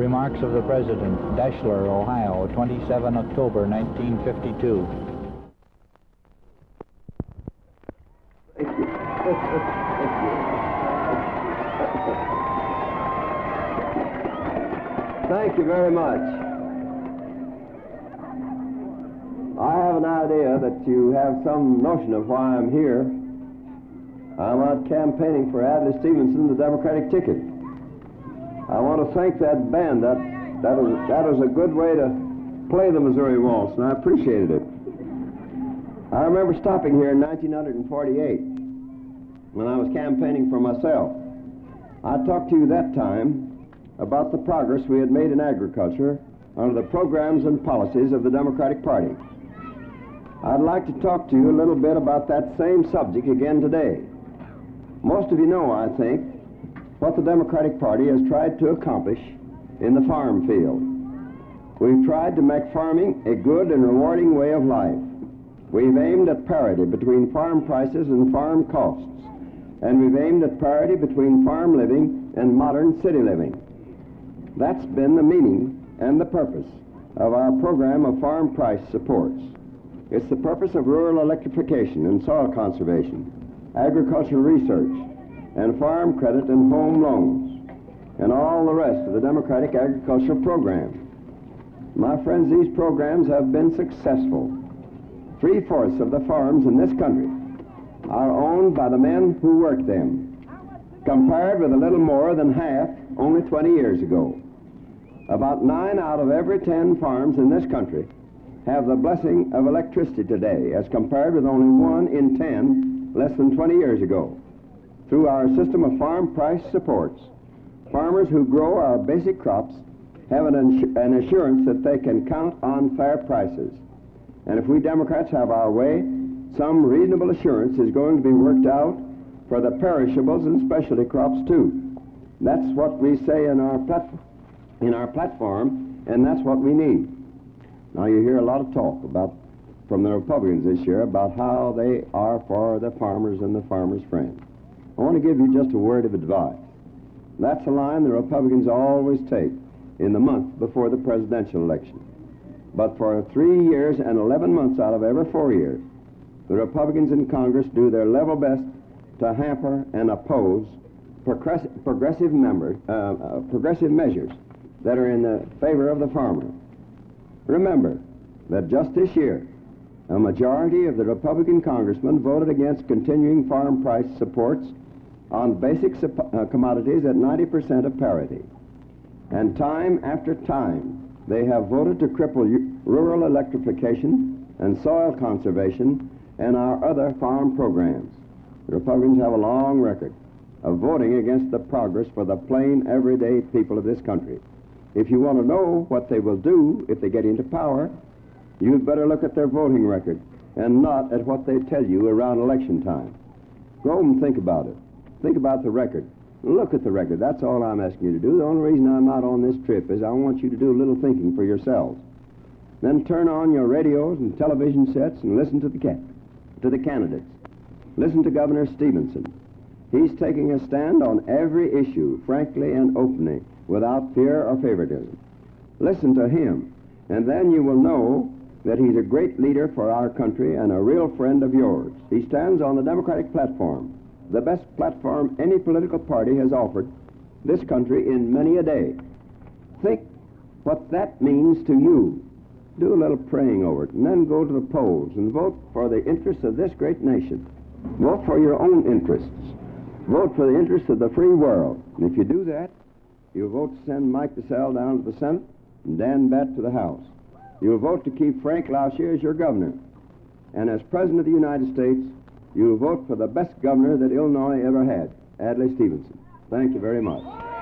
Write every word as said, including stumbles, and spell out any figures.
Remarks of the President, Deshler, Ohio, the twenty-seventh of October, nineteen fifty-two. Thank you. Thank you. Thank you very much. I have an idea that you have some notion of why I'm here. I'm out campaigning for Adlai Stevenson, the Democratic ticket. I want to thank that band. That, that, was, that was a good way to play the Missouri Waltz, and I appreciated it. I remember stopping here in nineteen forty-eight when I was campaigning for myself. I talked to you that time about the progress we had made in agriculture under the programs and policies of the Democratic Party. I'd like to talk to you a little bit about that same subject again today. Most of you know, I think, what the Democratic Party has tried to accomplish in the farm field. We've tried to make farming a good and rewarding way of life. We've aimed at parity between farm prices and farm costs, and we've aimed at parity between farm living and modern city living. That's been the meaning and the purpose of our program of farm price supports. It's the purpose of rural electrification and soil conservation, agricultural research, and farm credit and home loans, and all the rest of the Democratic agricultural program. My friends, these programs have been successful. Three-fourths of the farms in this country are owned by the men who work them, compared with a little more than half only twenty years ago. About nine out of every ten farms in this country have the blessing of electricity today, as compared with only one in ten less than twenty years ago. Through our system of farm price supports, farmers who grow our basic crops have an, insur an assurance that they can count on fair prices. And if we Democrats have our way, some reasonable assurance is going to be worked out for the perishables and specialty crops too. That's what we say in our, plat in our platform, and that's what we need. Now you hear a lot of talk about, from the Republicans this year, about how they are for the farmers and the farmers' friends. I want to give you just a word of advice. That's a line the Republicans always take in the month before the presidential election. But for three years and eleven months out of every four years, the Republicans in Congress do their level best to hamper and oppose progressive, progressive, members, uh, uh, progressive measures that are in the favor of the farmer. Remember that just this year, a majority of the Republican congressmen voted against continuing farm price supports on basic uh, commodities at ninety percent of parity. And time after time, they have voted to cripple rural electrification and soil conservation and our other farm programs. The Republicans have a long record of voting against the progress for the plain, everyday people of this country. If you want to know what they will do if they get into power, you'd better look at their voting record and not at what they tell you around election time. Go home and think about it. Think about the record. Look at the record. That's all I'm asking you to do. The only reason I'm not on this trip is I want you to do a little thinking for yourselves. Then turn on your radios and television sets and listen to the, ca to the candidates. Listen to Governor Stevenson. He's taking a stand on every issue, frankly and openly, without fear or favoritism. Listen to him, and then you will know that he's a great leader for our country and a real friend of yours. He stands on the Democratic platform, the best platform any political party has offered this country in many a day. Think what that means to you. Do a little praying over it, and then go to the polls and vote for the interests of this great nation. Vote for your own interests. Vote for the interests of the free world. And if you do that, you'll vote to send Mike DeSalle down to the Senate and Dan Batt to the House. You'll vote to keep Frank Lauscher as your governor. And as President of the United States, you'll vote for the best governor that Illinois ever had, Adlai Stevenson. Thank you very much.